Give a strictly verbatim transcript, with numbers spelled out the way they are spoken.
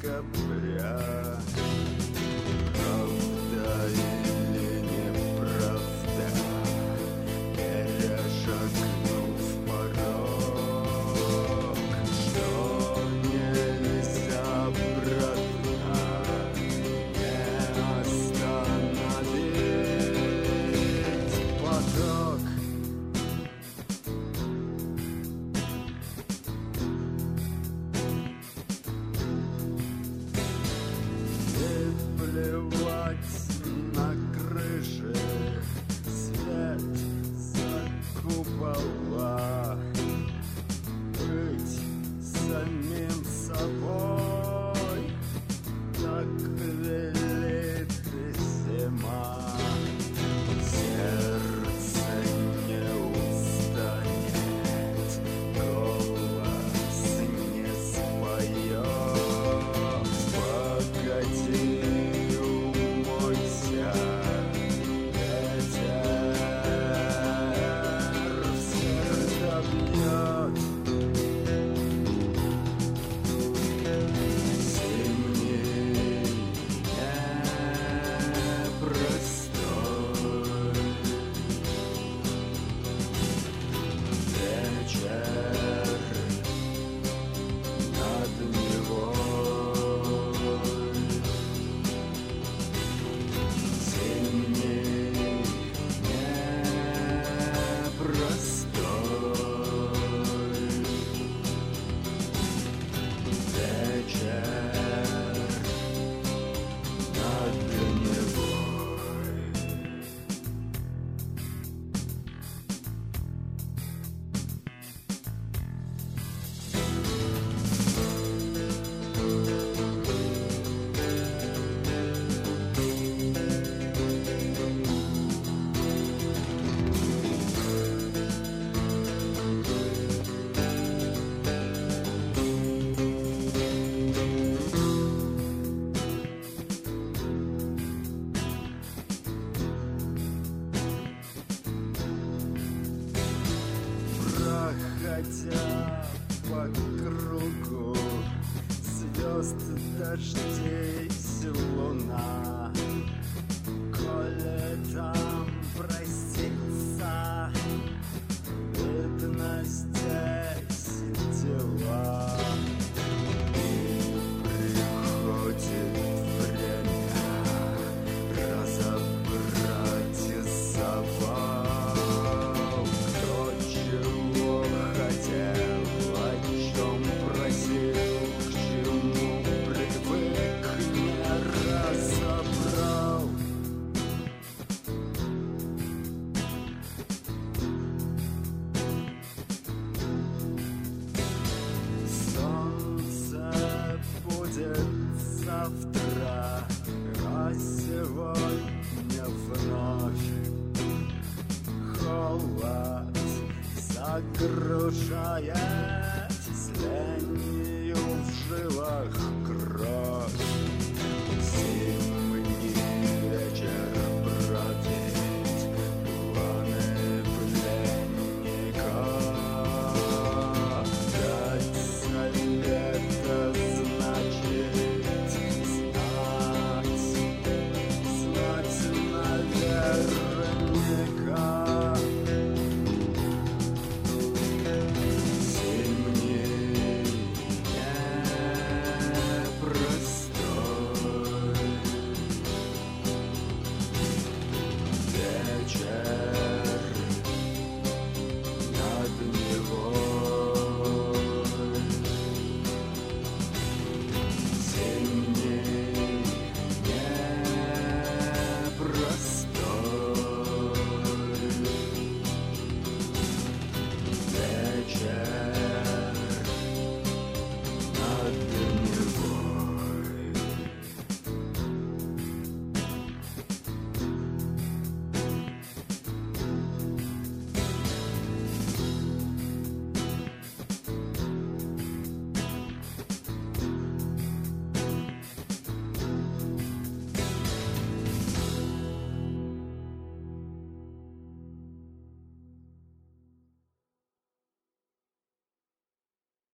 декабря. Правда или неправда, перешагнув порог, что нельзя обратно не остановить поток. И плевать на крыши, свет за купола, быть самим собой, так велит зима. Сердце не устанет, голос не споет. Погоди, умойся, ветер в сердце бьет. Зимний непростой вечер над Невой. Зимний непростой вечер над Невой. Проходя по кругу звезд, дождей, луна, коли там проститься, видно здесь дела. И приходит время разобрать завал. Кто чего хотел, о чем просил, к чему привык, не разобрал. Солнце будет завтра, а сегодня вновь холод загружает